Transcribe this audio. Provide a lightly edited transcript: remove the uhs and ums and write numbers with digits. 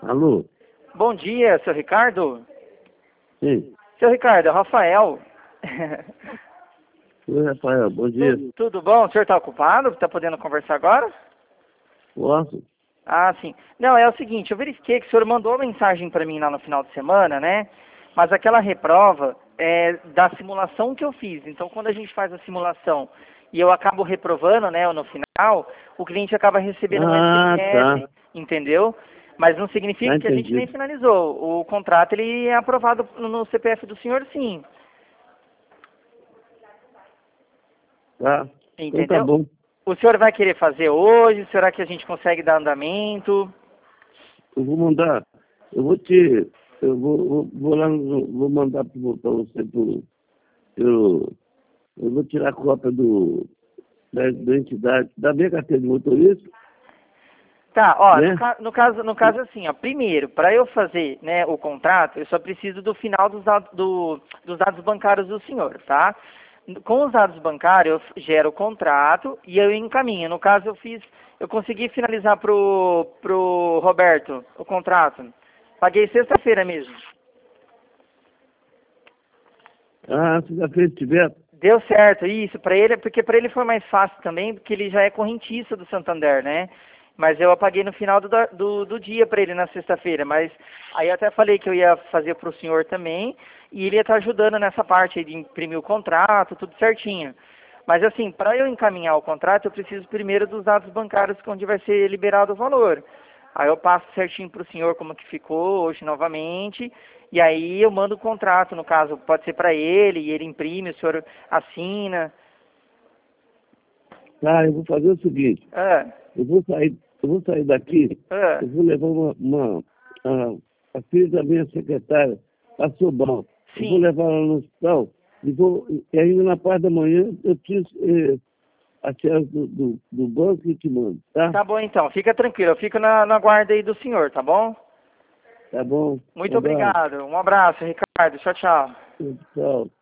Alô? Bom dia, seu Ricardo. Sim. Seu Ricardo, é o Rafael. Oi, Rafael, bom dia. Tudo bom? O senhor está ocupado? Está podendo conversar agora? Posso? Ah, sim. Não, é o seguinte, eu verifiquei que o senhor mandou uma mensagem para mim lá no final de semana, né? Mas aquela reprova é da simulação que eu fiz. Então, quando a gente faz a simulação e eu acabo reprovando, né, no final, o cliente acaba recebendo um Ah, SMS, tá. entendeu? Mas não Tá significa que a gente nem entendido. finalizou. O contrato, ele é aprovado no CPF do senhor, sim. Tá. Então tá Entendeu? bom. O senhor vai querer fazer hoje? Será que a gente consegue dar andamento? Eu vou mandar. Eu vou te. Eu vou lá, vou mandar para você eu vou tirar cópia da identidade, da minha carteira de motorista, Tá, ó, né? no caso assim, ó, primeiro, para eu fazer, né, o contrato, eu só preciso do final dos dados bancários do senhor, tá? Com os dados bancários, eu gero o contrato e eu encaminho. No caso, eu consegui finalizar pro Roberto o contrato. Paguei sexta-feira mesmo. Ah, segunda-feira se tiver. Deu certo, isso, para ele, porque para ele foi mais fácil também, porque ele já é correntista do Santander, né? Mas eu apaguei no final do dia para ele na sexta-feira, mas aí eu até falei que eu ia fazer para o senhor também, e ele ia estar ajudando nessa parte aí de imprimir o contrato, tudo certinho. Mas assim, para eu encaminhar o contrato, eu preciso primeiro dos dados bancários onde vai ser liberado o valor. Aí eu passo certinho para o senhor como que ficou hoje novamente, e aí eu mando o contrato, no caso, pode ser para ele, e ele imprime, o senhor assina. Tá, eu vou fazer o seguinte. Ah, Eu vou sair daqui, ah, eu vou levar a filha da minha secretária, passou bom. Eu vou sim. levar ela no hospital e ainda na parte da manhã eu tiro a chave do banco e te mando, tá? Tá bom então, fica tranquilo, eu fico na guarda aí do senhor, tá bom? Tá bom? Um Muito abraço. obrigado, um abraço, Ricardo, tchau, tchau. Tchau.